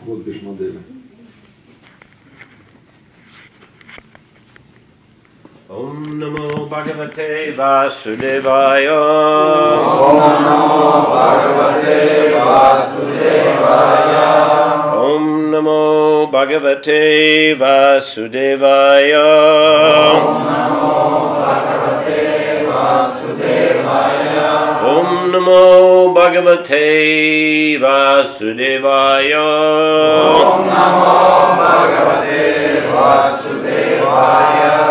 приход Бишмадевы. Om Namo Bhagavate Vasudevaya. Om Namo Bhagavate Vasudevaya. Om Namo Bhagavate Vasudevaya. Om Namo Bhagavate Vasudevaya. Om Namo Bhagavate Vasudevaya. Om Namo Bhagavate Vasudevaya.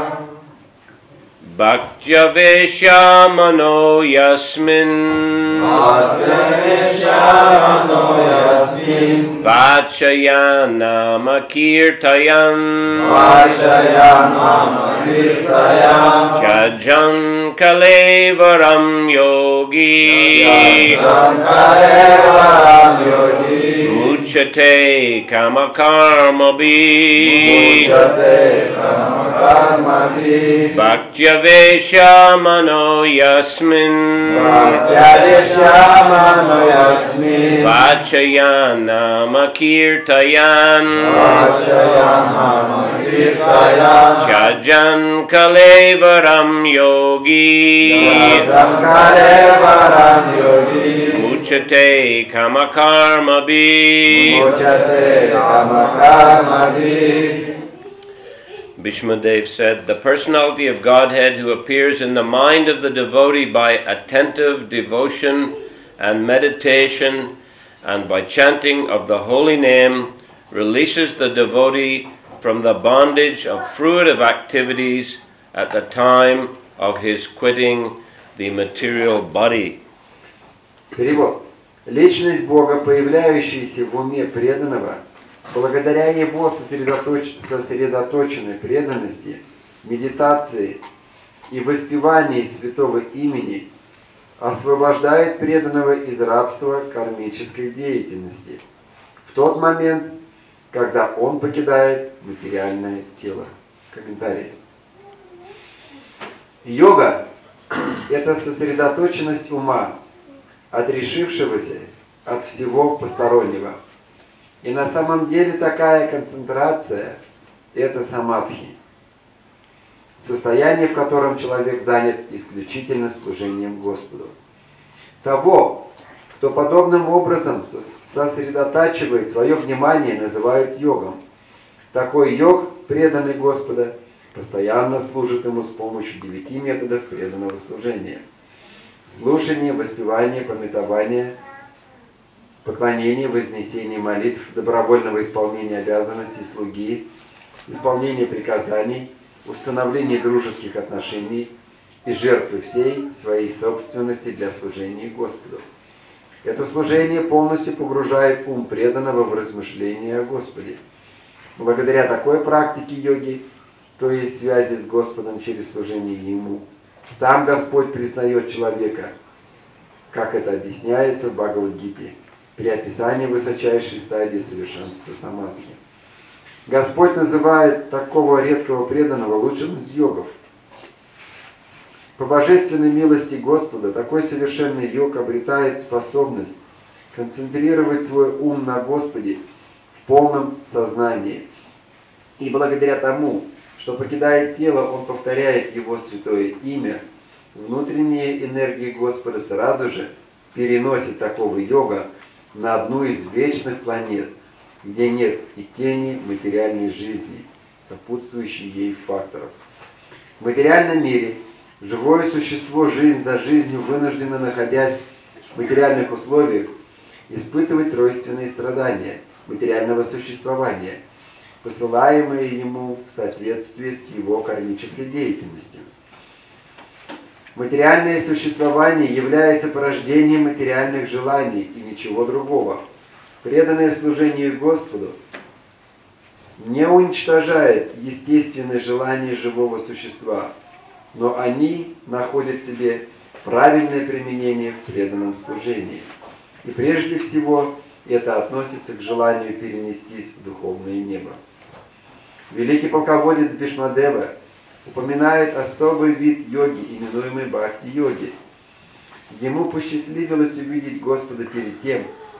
Bhaktya Mano Yasmin. Mano Yasmin. Vachayana Kirtayan. Vachayana Kirtayan. Kyajan Kalevaram Yogi. Kalevaram Yogi. Uchate Kamakarma Bi. Uchate Kamakarma Bi. Bhaktya Mano Yasmin. Mano Yasmin. Vachayana Makirtayan. Vachayana Kirtayan. Kyajan Kalevaram Yogi. Kalevaram Yogi. Uchate Kamakarma Bi. Uchate Kamakarma Bi. Bhishmadev said, the personality of Godhead who appears in the mind of the devotee by attentive devotion and meditation and by chanting of the holy name releases the devotee from the bondage of fruitive activities at the time of his quitting the material body. Перевод. Личность Бога, появляющаяся в уме преданного, благодаря его сосредоточенной преданности, медитации и воспевании святого имени, освобождает преданного из рабства кармической деятельности в тот момент, когда он покидает материальное тело. Комментарий. Йога – это сосредоточенность ума, отрешившегося от всего постороннего. И на самом деле такая концентрация – это самадхи, состояние, в котором человек занят исключительно служением Господу. Того, кто подобным образом сосредотачивает свое внимание, называют йогом. Такой йог, преданный Господа, постоянно служит ему с помощью 9 методов преданного служения. Слушание, воспевание, памятование, поклонение, вознесение молитв, добровольного исполнения обязанностей слуги, исполнение приказаний, установление дружеских отношений и жертвы всей своей собственности для служения Господу. Это служение полностью погружает ум преданного в размышления о Господе. Благодаря такой практике йоги, то есть связи с Господом через служение Ему, сам Господь признает человека, как это объясняется в Бхагавад-гите, при описании высочайшей стадии совершенства самадхи. Господь называет такого редкого преданного лучшим из йогов. По божественной милости Господа такой совершенный йог обретает способность концентрировать свой ум на Господе в полном сознании. И благодаря тому, что покидает тело, он повторяет Его святое имя, внутренние энергии Господа сразу же переносит такого йога на одну из вечных планет, где нет и тени материальной жизни, сопутствующей ей факторов. В материальном мире живое существо жизнь за жизнью вынуждено, находясь в материальных условиях, испытывать тройственные страдания материального существования, посылаемые ему в соответствии с его кармической деятельностью. Материальное существование является порождением материальных желаний и ничего другого. Преданное служение Господу не уничтожает естественные желания живого существа, но они находят себе правильное применение в преданном служении. И прежде всего это относится к желанию перенестись в духовное небо. Великий полководец Бишмадева упоминает особый вид йоги, именуемый бхакти-йоги. Ему посчастливилось увидеть Господа перед тем,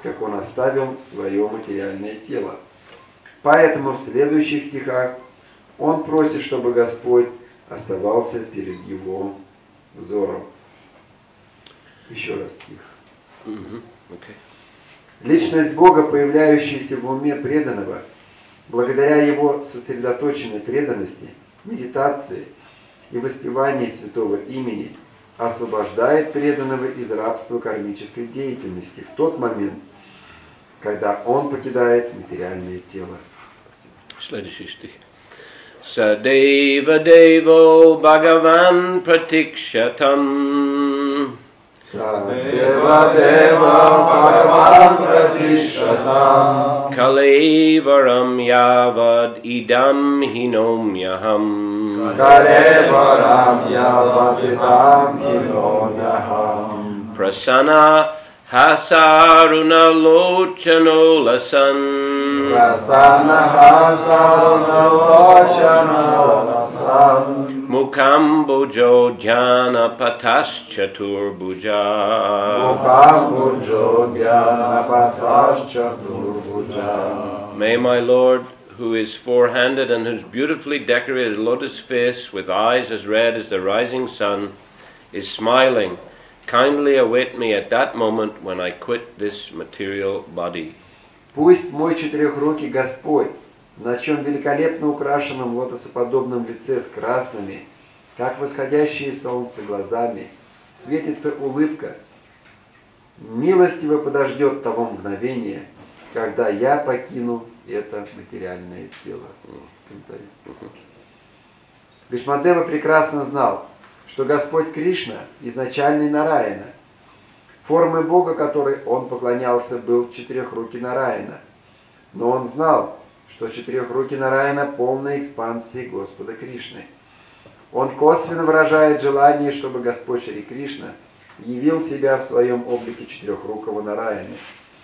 как он оставил свое материальное тело. Поэтому в следующих стихах он просит, чтобы Господь оставался перед его взором. Еще раз стих. Okay. Личность Бога, появляющаяся в уме преданного, благодаря его сосредоточенной преданности, медитации и воспевании святого имени, освобождает преданного из рабства кармической деятельности в тот момент, когда он покидает материальное тело. Следующий стих. Sadeva Devo Bhagavan Pratikshatan Sadeva Deva Bhagavan Pratishatam Kalevaram Yavad Idam Hinomyaham Karevaram Yavadidam Hinonaham Prasanna Hasaruna Lochano Prasanaha Sarunalochana Lasan Mukambojo Dhyana Pataschatur Bhuja Mukhambujo Dhyanapataschaturbuja. May my Lord, who is four-handed and whose beautifully decorated lotus face with eyes as red as the rising sun is smiling, kindly await me at that moment when I quit this material body. Пусть мой четырехрукий Господь, на чем великолепно украшенном лотосоподобном лице с красными, как восходящее солнце глазами, светится улыбка, милостиво подождет того мгновения, когда я покину это материальное тело. Бишмадева прекрасно знал, что Господь Кришна изначальный Нараяна. Формой Бога, которой он поклонялся, был четырехрукий Нараяна. Но он знал, что четырехрукий Нараяна – полная экспансия Господа Кришны. Он косвенно выражает желание, чтобы Господь Шри Кришна явил себя в своем облике четырехрукого Нараяна.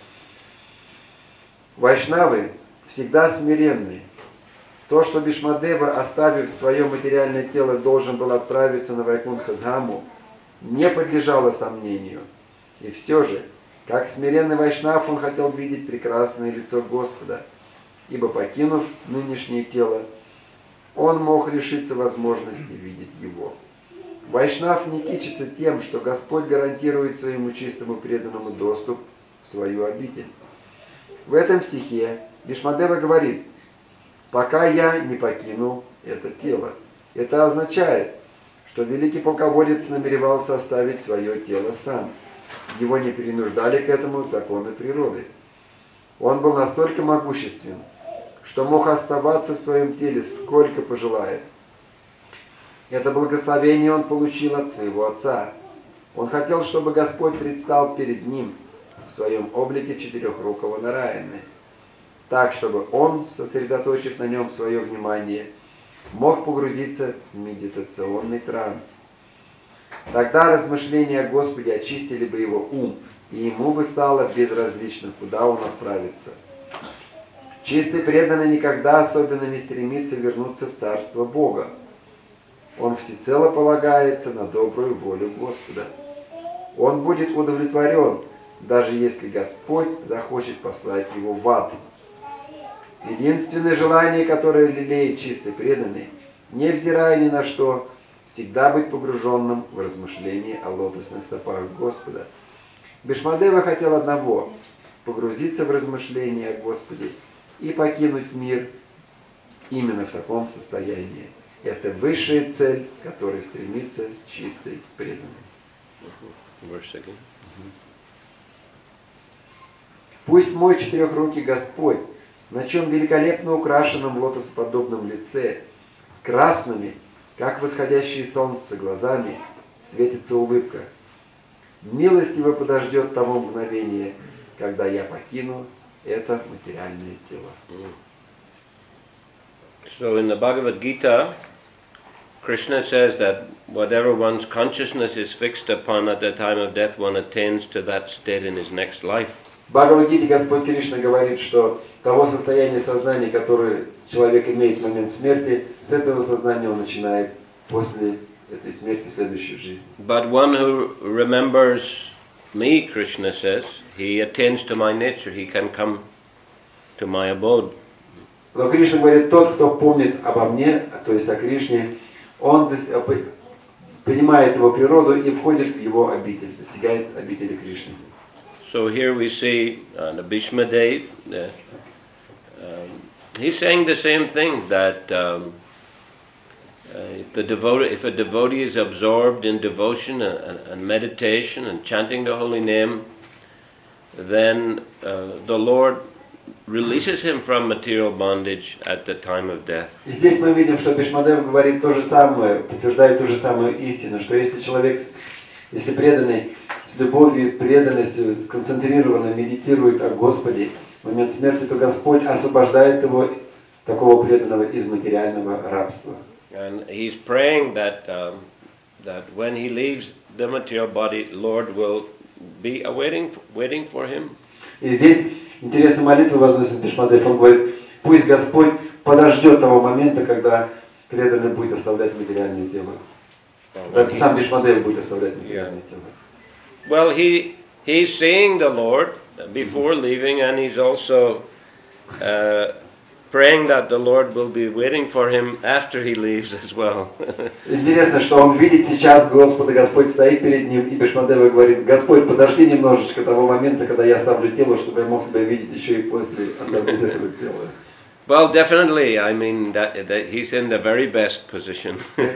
Вайшнавы всегда смиренны. То, что Бишмадева, оставив свое материальное тело, должен был отправиться на Вайкунтха-дхаму, не подлежало сомнению. И все же, как смиренный вайшнав, он хотел видеть прекрасное лицо Господа, ибо, покинув нынешнее тело, он мог лишиться возможности видеть его. Вайшнав не кичится тем, что Господь гарантирует своему чистому преданному доступ в свою обитель. В этом стихе Бишмадева говорит: «Пока я не покину это тело». Это означает, что великий полководец намеревался оставить свое тело сам. Его не перенуждали к этому законы природы. Он был настолько могуществен, что мог оставаться в своем теле сколько пожелает. Это благословение он получил от своего отца. Он хотел, чтобы Господь предстал перед ним в своем облике четырехрукого Нараяны, так, чтобы он, сосредоточив на нем свое внимание, мог погрузиться в медитационный транс. Тогда размышления о Господе очистили бы его ум, и ему бы стало безразлично, куда он отправится. Чистый преданный никогда особенно не стремится вернуться в Царство Бога. Он всецело полагается на добрую волю Господа. Он будет удовлетворен, даже если Господь захочет послать его в ад. Единственное желание, которое лелеет чистый преданный, невзирая ни на что, всегда быть погруженным в размышления о лотосных стопах Господа. Бишмадева хотел одного – погрузиться в размышления о Господе и покинуть мир именно в таком состоянии. Это высшая цель, к которой стремится чистый преданный. Пусть мой четырехрукий Господь, на чем великолепно украшенном лотосоподобном лице, с красными, как восходящее солнце, глазами, светится улыбка. Милостиво подождет того мгновения, когда я покину это материальное тело. So in the Bhagavad Gita, Krishna says that whatever one's consciousness is fixed upon at the time of death, one attains to that state in his next life. В Бхагавад-гите Господь Кришна говорит, что того состояния сознания, которое человек имеет в момент смерти, с этого сознания он начинает после этой смерти следующую жизнь. But one who remembers me, Krishna says, he attains to my nature, he can come to my abode. Но Кришна говорит, тот, кто помнит обо мне, то есть о Кришне, он понимает его природу и входит в его обитель, достигает обители Кришны. So here we see the Bhishma Dev, he's saying the same thing, that if a devotee is absorbed in devotion and meditation and chanting the holy name, then the Lord releases him from material bondage at the time of death. И здесь мы видим, что Бхишмадев говорит то же самое, подтверждает ту же самую истину, что если человек, если преданный, с любовью, преданностью, сконцентрированно медитирует о Господе в момент смерти, то Господь освобождает его, такого преданного, из материального рабства. And he's praying that that when he leaves the material body, Lord will be waiting for him. И здесь интересная молитва возносит Бхишмадев. Он говорит, пусть Господь подождет того момента, когда преданный будет оставлять материальное тело. Сам Бхишмадев будет оставлять материальное тело. Well, he's seeing the Lord before leaving, and he's also praying that the Lord will be waiting for him after he leaves as well. Интересно, что он видит сейчас Господа, Господь стоит перед ним, и Бхишмадев говорит, Господь, подожди немножечко того момента, когда я оставлю тело, чтобы я мог тебя видеть еще и после оставления этого тела. Well, definitely. I mean that he's in the very best position.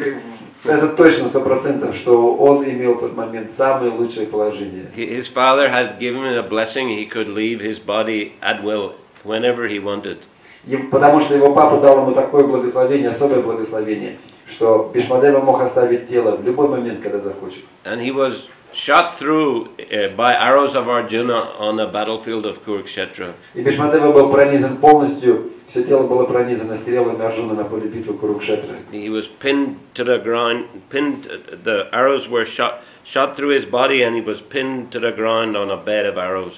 Это точно 100%, что он имел в тот момент самое лучшее положение. His father had given him a blessing; he could leave his body at will whenever he wanted. Потому что его папа дал ему такое благословение, особое благословение, что Бхишмадева мог оставить тело в любой момент, когда захочет. And he was shot through by arrows of Arjuna on the battlefield of Kurukshetra. И Бхишмадева был пронизан полностью, все тело было пронизано стрелами Арджуна на поле битвы Курукшетры. He was pinned to the ground. The arrows were shot through his body, and he was pinned to the ground on a bed of arrows.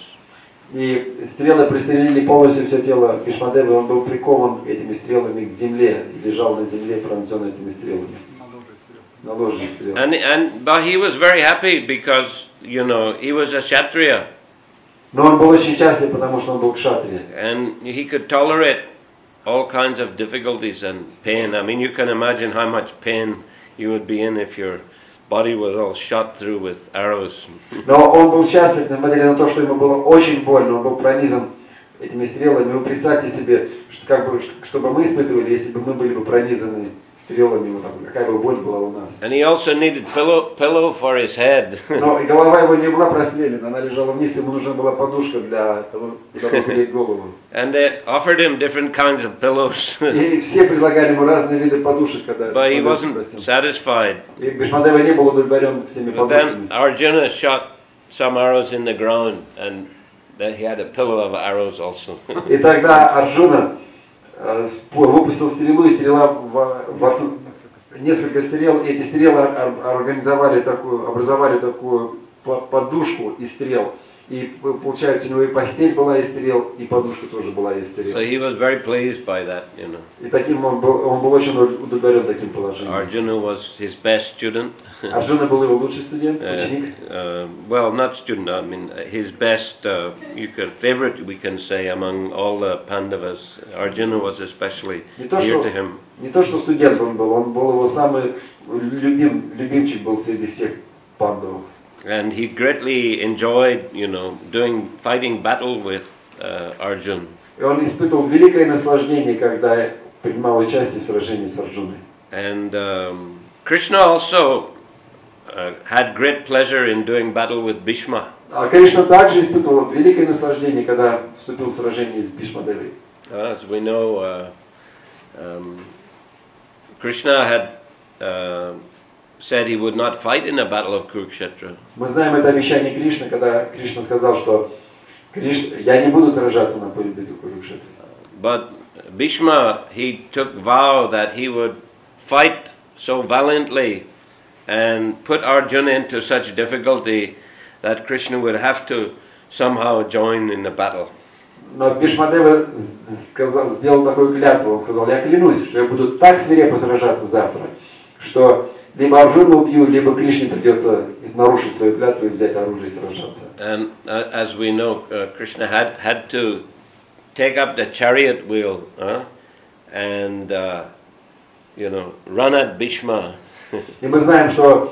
И стрелы пристрелили полностью все тело Бхишмадева, он был прикован этими стрелами к земле и лежал на земле, пронзенный этими стрелами. На ложе стрел. But he was very happy because he was a Kshatriya. Но он был очень счастлив, потому что он был кшатрия. And he could tolerate all kinds of difficulties and pain. I mean, you can imagine how much pain you would be in if your body was all shot through with arrows. Но он был счастлив, несмотря на то, что ему было очень больно, он был пронизан этими стрелами. Вы представьте себе, что бы мы испытывали, если бы мы были бы пронизаны стрелами, вот, какая бы боль была у нас. And he also needed pillow for his head. Но и голова его не была прострелена, она лежала вниз, ему нужна была подушка для того, чтобы погреть голову. And they offered him different kinds of pillows. И все предлагали ему разные виды подушек, когда But he Бхишмадев wasn't просил. satisfied. И Бхишмадева не был удовлетворен всеми But then подушками. Arjuna shot some arrows in the ground, and then he had a pillow of arrows also. И тогда Арджуна выпустил стрелу, и стрела несколько стрел, и эти стрелы образовали такую подушку из стрел. И получается, у него и постель была из стрел, и подушка тоже была из стрел. So he was very pleased by that, И таким он был очень удовлетворен таким положением. Arjuna was his best student. Арджуна был его лучший студент, ученик. Well, not student, I mean his best, favorite, we can say, among all the Pandavas. Arjuna was especially dear to him. Не то, что студент он был его самый любимчик был среди всех пандавов. And he greatly enjoyed, fighting battle with Arjuna. И он испытывал великое наслаждение, когда принимал участие в сражении с Арджуной. And Krishna also had great pleasure in doing battle with Bhishma. А Кришна также испытывал великое наслаждение, когда вступил в сражение с Бхишмадевой. As we know, Krishna had said he would not fight in the battle of Kurukshetra. Мы знаем это обещание Кришны, когда Кришна сказал, что я не буду сражаться на поле битвы Курукшетры. But Bhishma, he took vow that he would fight so valiantly and put Arjuna into such difficulty that Krishna would have to somehow join in the battle. Но Бхишмадева сделал такую клятву, он сказал, я клянусь, что я буду так свирепо сражаться завтра, что Либо Арджуну убью, либо Кришне придется нарушить свою клятву и взять оружие и сражаться. And as we know, Krishna had to take up the chariot wheel and run at Bhishma. И мы знаем, что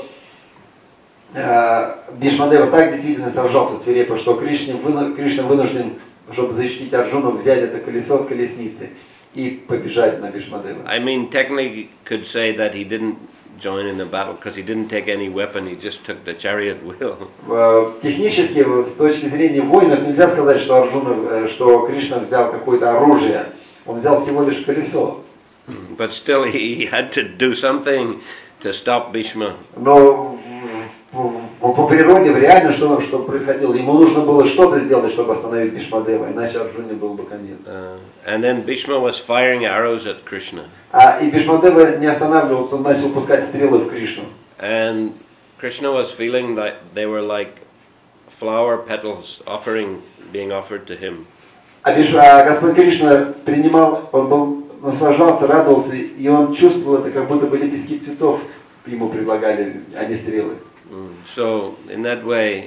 Бишмадева так действительно сражался свирепо, что Кришна вынужден, чтобы защитить Арджуну, взять это колесо от колесницы и побежать на Бишмадева. I mean, technically could say that he didn't join in the battle because he didn't take any weapon, he just took the chariot wheel. Технически, с точки зрения воинов, нельзя сказать, что Кришна взял какое-то оружие. Он взял всего лишь колесо. But still he had to do something to stop Bhishma. Но по природе, в реально, что происходило? Ему нужно было что-то сделать, чтобы остановить Бишмадева, иначе Арджуне был бы конец. And then Bhishma was firing arrows at Krishna. И Бишмадева не останавливался, он начал пускать стрелы в Кришну. And Krishna was feeling that they were like flower petals being offered to him. Господь Кришна принимал, он наслаждался, радовался, и он чувствовал это, как будто бы лепестки цветов ему предлагали, а не стрелы. So in that way,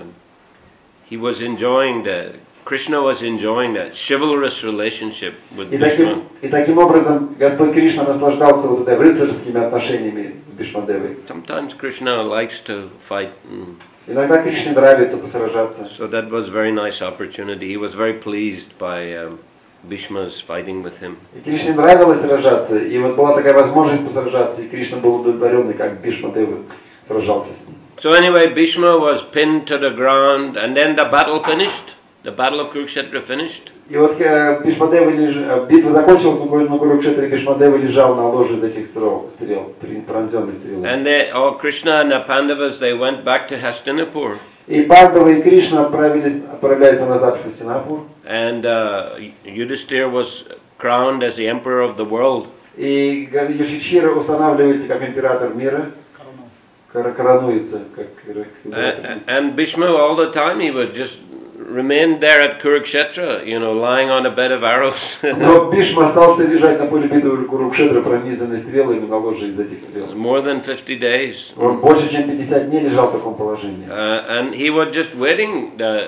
Krishna was enjoying that chivalrous relationship with Bhishma. И таким образом Господь Кришна наслаждался вот этой рыцарскими отношениями с Бишмадевой. Sometimes Krishna likes to fight. Иногда Кришне нравится посражаться. So that was a very nice opportunity. He was very pleased by Bhishma's fighting with him. И Кришне нравилось сражаться, и вот была такая возможность посражаться, и Кришна был удовлетворенный, как Бишмадева сражался с ним. So anyway, Bhishma was pinned to the ground, and then the battle finished. The battle of Kurukshetra finished. И вот битва закончилась, на Курукшетре Бишмадева лежал на ложе из этих стрел, пронзенный стрелой. And Krishna and the Pandavas, they went back to Hastinapur. И Пандавы и Кришна отправляются назад в Хастинапур. And Yudhishthira was crowned as the emperor of the world. И Юшичира устанавливается как император мира. Коронуется как And Bhishma all the time he would just remain there at Kurukshetra, lying on a bed of arrows. Но Бишма остался лежать на поле битвы Курукшетра, пронизанный стрелами на ложе из этих стрел. More than 50 days. Он больше чем 50 дней лежал в таком положении. And he was just waiting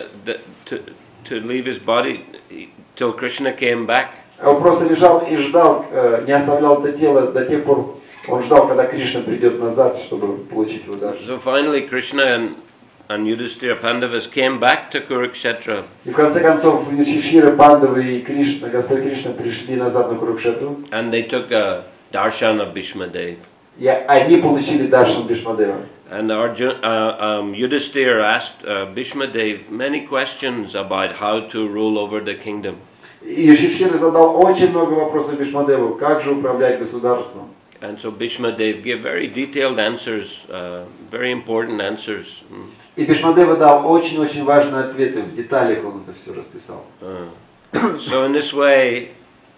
to leave his body till Krishna came back. Он просто лежал и ждал, не оставлял это тело до тех пор. Он ждал, когда Кришна придет назад, чтобы получить его дальше. So finally Krishna and Yudhishthira Pandavas came back to Kurukshetra. И в конце концов Юшичира, Пандавы и Кришна, Господь Кришна пришли назад на Курукшетру. And they took a darshan of Bhishma Dev. И они получили даршан Бишмадева. And Yudhishthira asked Bhishma Dev many questions about how to rule over the kingdom. И Юшичира задал очень много вопросов Бишмадеву, как же управлять государством. And so Bhishma Dev gave very detailed answers, very important answers. И Бишмадева дал очень-очень важные ответы, в деталях он это все расписал. So in this way,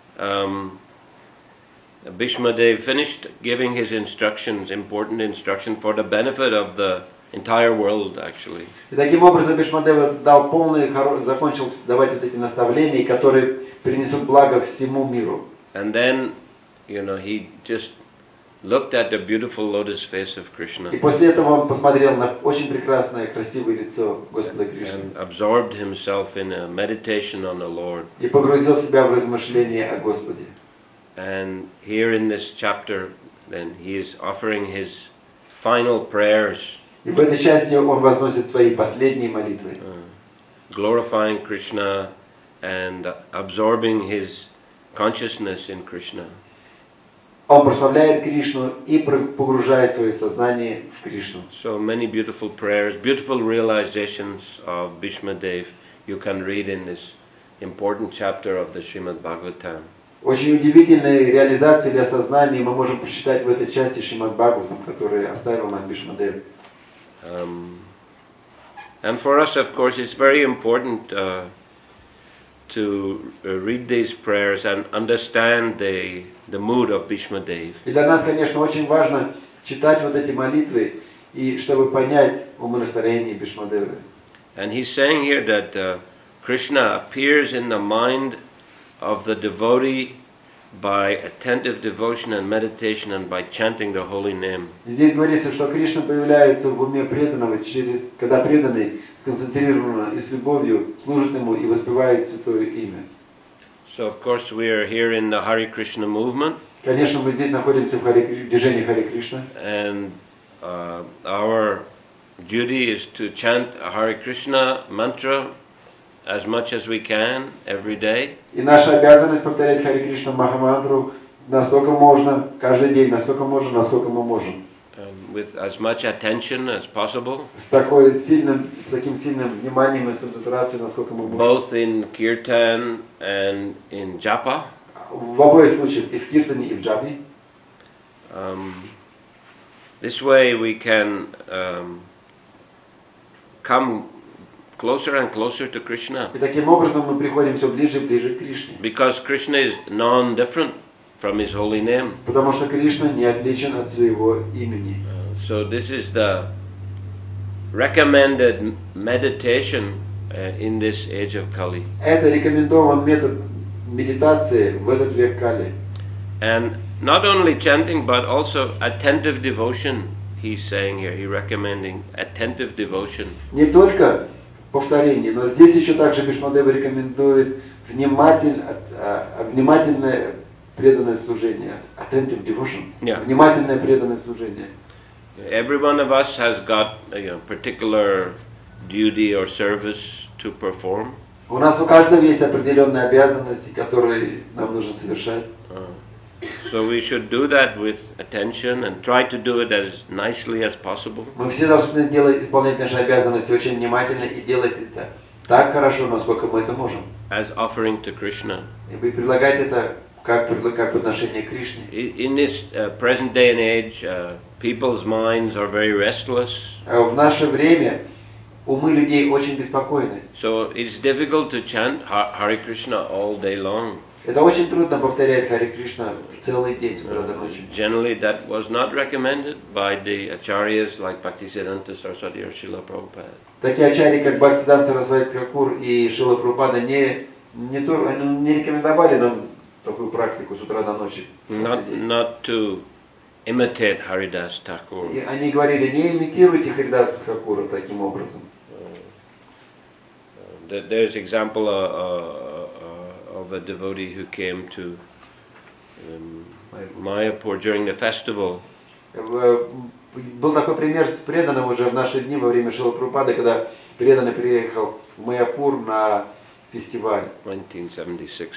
Bhishma Dev finished giving his instructions, important instruction for the benefit of the entire world, actually. И таким образом Бишмадева дал закончил давать вот эти наставления, которые принесут благо всему миру. And then, he just looked at the beautiful lotus face of Krishna. И после этого он посмотрел на очень прекрасное, красивое лицо Господа Кришны. And absorbed himself in a meditation on the Lord. И погрузил себя в размышления о Господе. And here in this chapter, then he is offering his final prayers. И в этой части он возносит свои последние молитвы. Glorifying Krishna and absorbing his consciousness in Krishna. Он прославляет Кришну и погружает свое сознание в Кришну. So many beautiful prayers, beautiful realizations of Bhishma Dev you can read in this important chapter of the Srimad Bhagavatam. Очень удивительные реализации для сознания мы можем прочитать в этой части Шримад Бхагаватам, который оставил нам Бишмадев. And for us, of course, it's very important to read these prayers and understand the mood of Bhishma Dev. И для нас, конечно, очень важно читать вот эти молитвы, и чтобы понять умонастроение Бишмадева. And he's saying here that Krishna appears in the mind of the devotee by attentive devotion and meditation and by chanting the holy name. Здесь говорится, что Кришна появляется в уме преданного, когда преданный сконцентрированно и с любовью служит ему и воспевает святое имя. So of course we are here in the Hare Krishna movement, Конечно, мы здесь находимся в движении Харе Кришна, and our duty is to chant a Hare Krishna mantra as much as we can every day. и наша обязанность повторять Харе Кришна Махамантру настолько можно, каждый день, настолько можно, насколько мы можем. With as much attention as possible, С таким сильным вниманием и с концентрацией, насколько мы можем. both in kirtan and in japa. В обоих случаях, и в Киртане, и в Джапе. This way we can come closer and closer to Krishna, И таким образом мы приходим все ближе и ближе к Кришне. because Krishna is non-different from his holy name. Потому что Кришна не отличен от своего имени. So this is the recommended meditation in this age of Kali. Это рекомендован метод медитации в этот век Кали. And not only chanting, but also attentive devotion, he's saying here. He's recommending attentive devotion. Не только повторение, но здесь еще также Бишмадева рекомендует внимательное преданное служение. Attentive devotion. Yeah. Внимательное преданное служение. Every one of us has got a particular duty or service to perform. У нас у каждого есть определенные обязанности, которые нам нужно совершать. So we should do that with attention and try to do it as nicely as possible. Мы все должны исполнять наши обязанности очень внимательно и делать это так хорошо, насколько мы это можем. As offering to Krishna. И предлагать это как подношение Кришне. In this present day and age, people's minds are very restless. В наше время умы людей очень беспокойны. So it's difficult to chant Hare Krishna all day long. Это очень трудно повторять Харе Кришна в целый день с утра до ночи. Generally, that was not recommended by the acharyas like Bhaktisiddhanta Saraswati or Srila Prabhupada. Такие ачарьи, как Бхактисиданта Сарасвати Тхакур и Шрила Прабхупада, не рекомендовали нам такую практику с утра до ночи. Not to imitate Haridas Thakur. И они говорили, не имитируйте Харидаса Тхакура таким образом. There's example of a devotee who came to Mayapur during the festival. Был такой пример с преданным уже в наши дни во время Шрила Прабхупады, когда преданный приехал в Майяпур на фестиваль. 1976.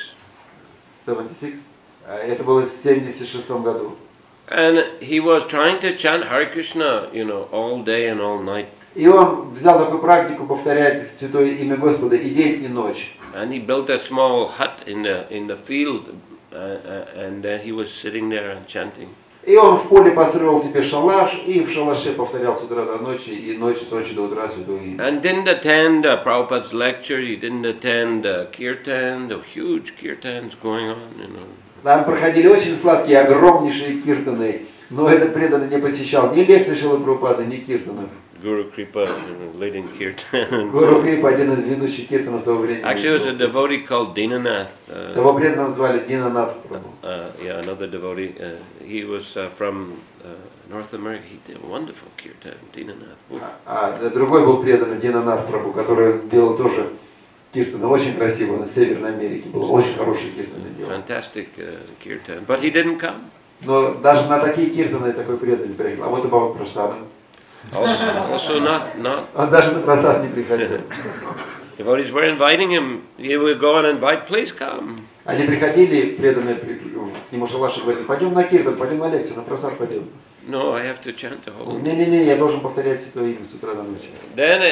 76? Это было в 76 году. And he was trying to chant Hare Krishna, all day and all night. И он взял такую практику повторять святое имя Господа и день, и ночь. And he built a small hut in the field, and he was sitting there and chanting. И он в поле построил себе шалаш, и в шалаше повторял с утра до ночи, и ночь с ночи до утра святое имя. And didn't attend Prabhupada's lecture, he didn't attend kirtan, the huge kirtans going on, Там проходили очень сладкие, огромнейшие киртаны, но этот преданный не посещал ни лекций Шрилы Прабхупады, ни киртанов. Guru Kripa leading kirtan. Гуру Крипа, один из ведущих киртанов того времени. Actually, there was a devotee called Dinanath. Того преданного звали Динанат Прабху. Another devotee. He was from North America. He did wonderful kirtan, Dinanath. А другой был преданный Динанат Прабху, который делал тоже киртаны, очень красиво, на Северной Америке был очень хороший киртаны делал. Fantastic kirtan, but he didn't come. Но даже на такие киртаны такой преданный приехал. А вот и Бхава Прасадам. Also not. Он даже на просад не приходил. Devotees were inviting him. He would go and invite, please come. Они приходили, преданные к нему шалаш и говорили, пойдем на киртан, пойдем на лекцию, на просад пойдем. No, I have to chant the whole. Не, я должен повторять святое имя с утра до ночи. Then,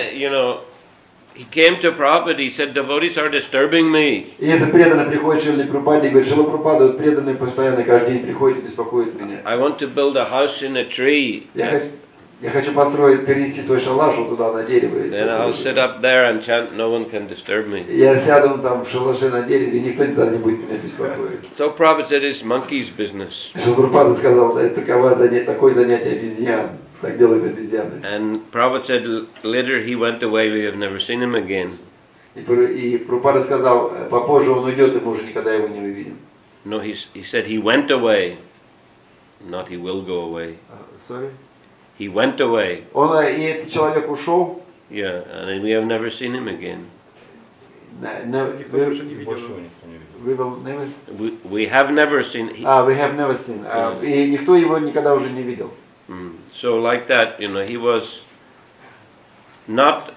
he came to Prabhupada. He said, devotees are disturbing me. И этот преданный приходит Шриле Прабхупаде и говорит, Шрила Прабхупада, вот преданные постоянно каждый день приходят и беспокоят меня. I want to build a house in a tree. Я хочу построить, перенести свой шалаш вот туда на дерево. Then I'll sit up there and chant. No one can disturb me. Я сяду там в шалаше на дереве, и никто никогда не будет меня беспокоить. So Prabhupada said, it's monkey's business. Шрила Прабхупада сказал, да, это такое занятие обезьян. Так делают обезьяны. And Prabhupada said later he went away. We have never seen him again. И Прабхупада сказал, попозже он уйдет, и мы уже никогда его не увидим. No, he said he went away, not he will go away. Sorry. He went away, И этот человек ушел. yeah, and we have never seen him again. Никто больше не видел. Больше его никто не видел. We will never. We have never seen. We have never seen. И никто его никогда уже не видел. So like that, he was not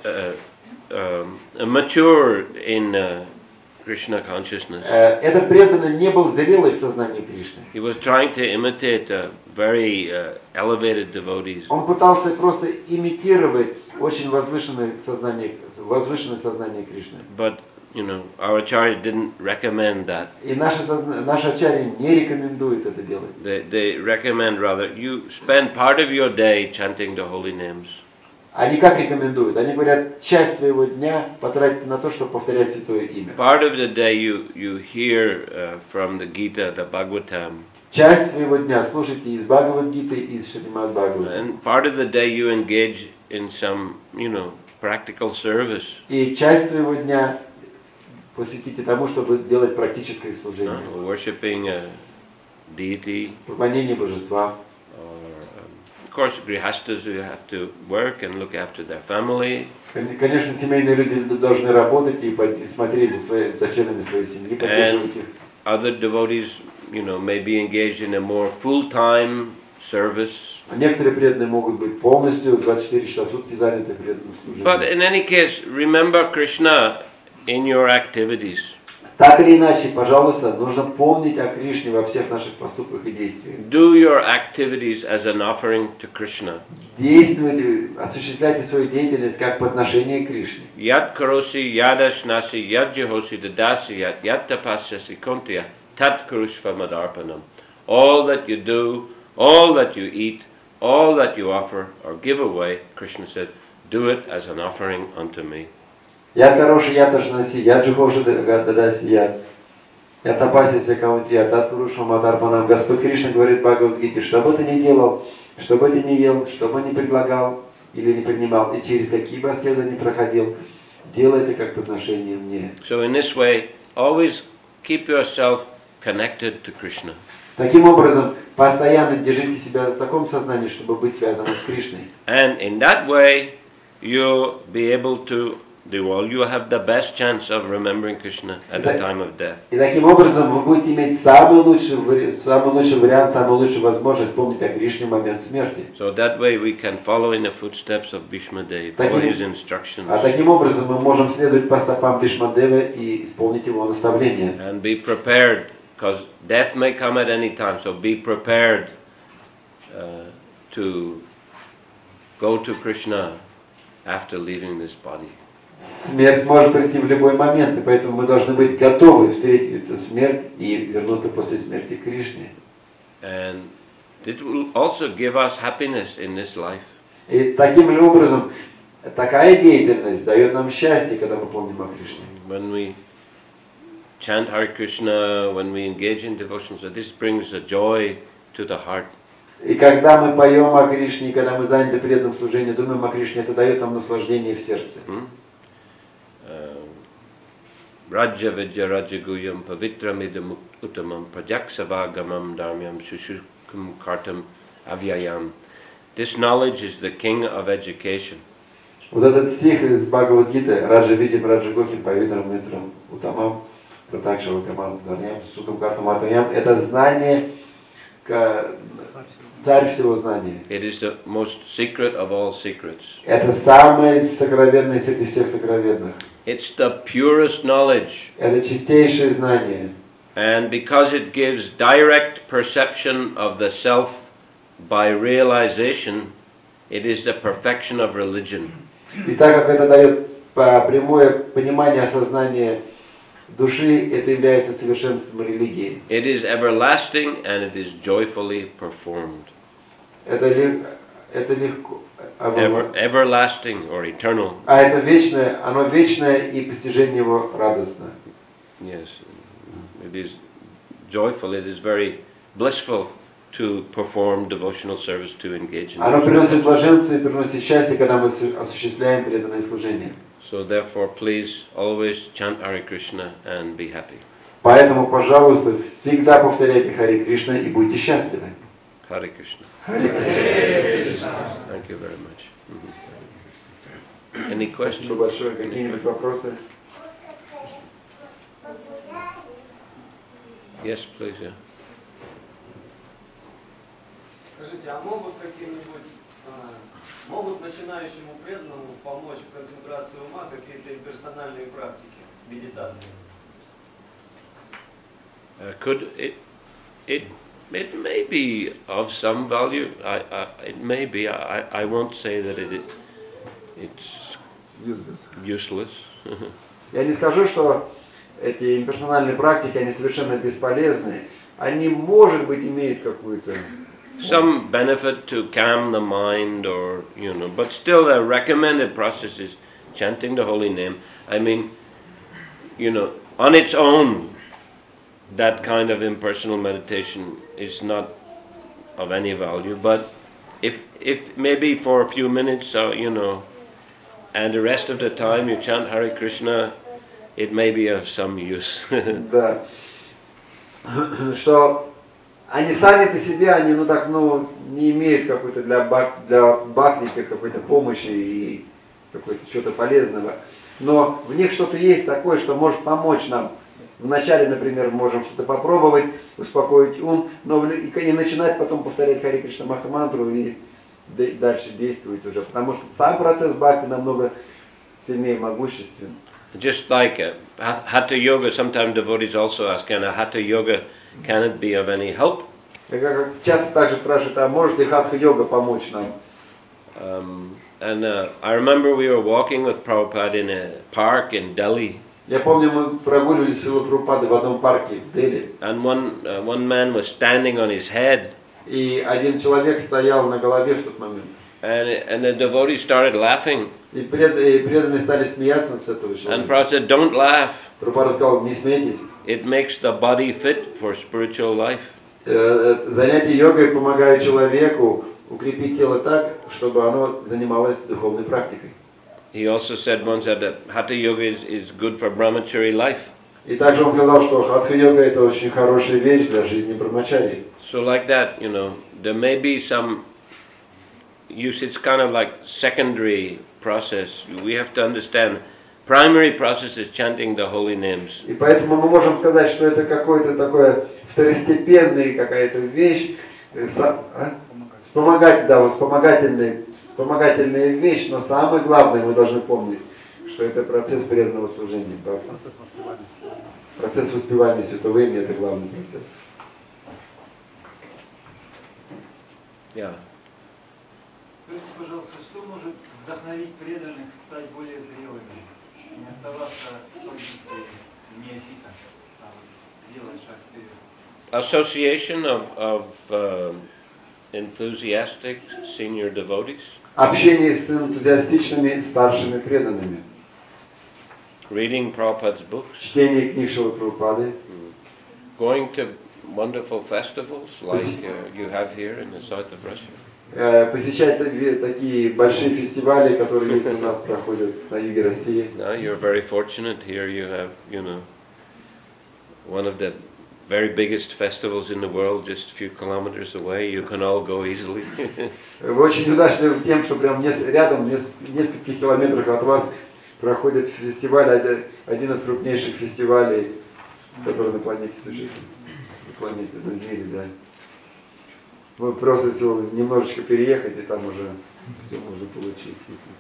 mature in Krishna consciousness. Этот преданный не был зрелый в сознании Кришны. He was trying to imitate very elevated devotees. Он пытался просто имитировать очень возвышенное сознание Кришны. But our acharya didn't recommend that. И наши ачарьи не рекомендуют это делать. They recommend rather you spend part of your day chanting the holy names. Они как рекомендуют? Они говорят, часть своего дня потратить на то, чтобы повторять святое имя. Part of the day you hear from the Gita, the Bhagavatam. Часть своего дня слушайте из Бхагавад-гиты, из Шримад Бхагавата. And part of the day you engage in some, practical service. И часть своего дня посвятите тому, чтобы делать практическое служение. Worshipping a deity. Поклонение божества. Of course, grihastas who have to work and look after their family. Конечно, семейные люди должны работать и смотреть за членами своей семьи, поддерживать их. Other devotees, may be engaged in a more full-time service. Некоторые преданные могут быть полностью 24 часа в сутки заняты преданным служением. But in any case, remember Krishna in your activities. Так или иначе, пожалуйста, нужно помнить о Кришне во всех наших поступках и действиях. Do your activities as an offering to Krishna. Действуйте, осуществляйте свою деятельность как подношение Кришне. Yat karosi yadashnasi yad jehosi dadasi yat tapasyasi kontya tat kurushva madarpanam. All that you do, all that you eat, all that you offer or give away, Krishna said, do it as an offering unto me. Я хороший, я ташнаси, я джихоши дадаси, я тапасися каунти, я таткуруша матарпанам. Господь Кришна говорит в Бхагавад-гите, что бы ты ни делал, что бы ты ни ел, что бы ни предлагал или не принимал, и через какие бы аскезы ни проходил, делай это как подношение мне. So in this way, always keep yourself connected to Krishna. Таким образом, постоянно держите себя в таком сознании, чтобы быть связанным с Кришной. And in that way, you'll be able to you have the best chance of remembering Krishna at the time of death. И таким образом вы будете иметь самый лучший вариант, самую лучшую возможность помнить о Кришне в момент смерти. So that way we can follow in the footsteps of Bhishmadev, follow his instructions. А таким образом мы можем следовать по стопам Бхишмадевы и исполнить его наставления. And be prepared, because death may come at any time. So be prepared to go to Krishna after leaving this body. Смерть может прийти в любой момент, и поэтому мы должны быть готовы встретить эту смерть и вернуться после смерти к Кришне. And it will also give us happiness in this life. И таким же образом такая деятельность дает нам счастье, когда мы помним о Кришне. When we chant Hare Krishna, when we engage in devotion, so this brings a joy to the heart. И когда мы поем о Кришне, когда мы заняты преданным служением, думаем о Кришне, это дает нам наслаждение в сердце. Raja Vidya Rajaguyam Pavitramidam Uttamam Prajaksavagamam Dharmyam Shushukum Kartam Avyayam. This knowledge is the king of education. Вот этот стих из Бхагавад-гиты «Раджа Видим, Раджа Гохим, Павитрам, Митрам, Утамам, Пратакшавагамам Дharмyam Shushukum Kartam Avyayam». Это знание, царь всего знания. It is the most secret of all secrets. Это самое сокровенное среди всех сокровенных. It's the purest knowledge. Это чистейшее знание. And because it gives direct perception of the self by realization, it is the perfection of religion. И так как это дает прямое понимание, осознание души, это является совершенством религии. It is everlasting and it is joyfully performed. Это легко. Everlasting or eternal. А это вечное, оно вечное, и постижение его радостно. Yes, it is joyful, it is very blissful to perform devotional service, to engage in. Оно приносит блаженство и приносит счастье, когда мы осуществляем преданное служение. So therefore, please always chant Hare Krishna and be happy. Поэтому, пожалуйста, всегда повторяйте Харе Кришна и будьте счастливы. Hare Krishna. Харе Кришна. Thank you very much. Any Спасибо questions? большое. Какие-нибудь вопросы? Yes, please. Yeah. Скажите, а могут начинающему преданному помочь в концентрации ума какие-то имперсональные практики, медитации? Could it may be of some value. It may be. I won't say that it's useless. Я не скажу, что эти имперсональные практики, они совершенно бесполезны. Они, может быть, имеют какую-то... Some benefit to calm the mind, or but still a recommended process is chanting the holy name. I mean, on its own, that kind of impersonal meditation is not of any value. But if maybe for a few minutes, and the rest of the time you chant Hare Krishna, it may be of some use. Да. Что они сами по себе, они, не имеют какой-то для бхактика какой-то помощи и какой-то чего-то полезного. Но в них что-то есть такое, что может помочь нам. Вначале, например, можем что-то попробовать, успокоить ум, и начинать потом повторять Харе Кришна Махамантру и дальше действовать уже. Потому что сам процесс бхакти намного сильнее могуществен. Just like Hatha Yoga, sometimes devotees also ask, Hatha Yoga, can it be of any help? Часто также спрашивают, а может ли хатха-йога помочь нам? I remember we were walking with Prabhupada in a park in Delhi. Я помню, мы прогуливались с Шрилой Прабхупадой в одном парке в Дели. And one man was standing on his head. И один человек стоял на голове в тот момент. And the devotees started laughing. И преданные стали смеяться с этого And человека. Prabhupada said, don't laugh. Прабхупада сказал, не смейтесь. It makes the body fit for spiritual life. Занятия йогой помогают человеку укрепить тело так, чтобы оно занималось духовной практикой. He also said once that Hatha Yoga is good for brahmachari life. И также он сказал, что хатха-йога это очень хорошая вещь для жизни брахмачари. So like that, there may be some use. It's kind of like secondary process. We have to understand primary process is chanting the holy names. И поэтому мы можем сказать, что это какое-то такое второстепенная какая-то вещь, вспомогательная вещь, но самое главное мы должны помнить, что это процесс преданного служения. Процесс воспевания святого имени – это главный процесс. Скажите, пожалуйста, что может вдохновить преданных стать более зрелыми, не оставаться в позиции неофита, а делать шаг вперед? Association of enthusiastic senior devotees. Общение с энтузиастичными старшими преданными. Reading Prabhupada's books. Чтение книг Шрилы Прабхупады. Going to wonderful festivals like you have here in the south of Russia. Посещать такие большие фестивали, которые есть у нас проходят на юге России. Now you're very fortunate here. You have, one of the very biggest festivals in the world, just a few kilometers away. You can all go easily. Вы очень удачливы тем, что прям рядом, в нескольких километрах от вас проходит фестиваль, один из крупнейших фестивалей, который на планете существует. На планете, в мире, да. Вы просто всего немножечко переехать, и там уже все можно получить.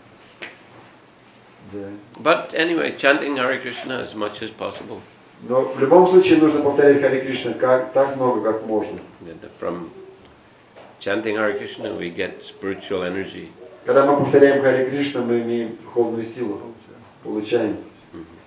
Да. But anyway, chanting Hare Krishna as much as possible. Но в любом случае нужно повторять Харе Кришна так много, как можно. From chanting Hare Krishna we get spiritual energy. Когда мы повторяем Харе Кришна, мы имеем духовную силу, получаем.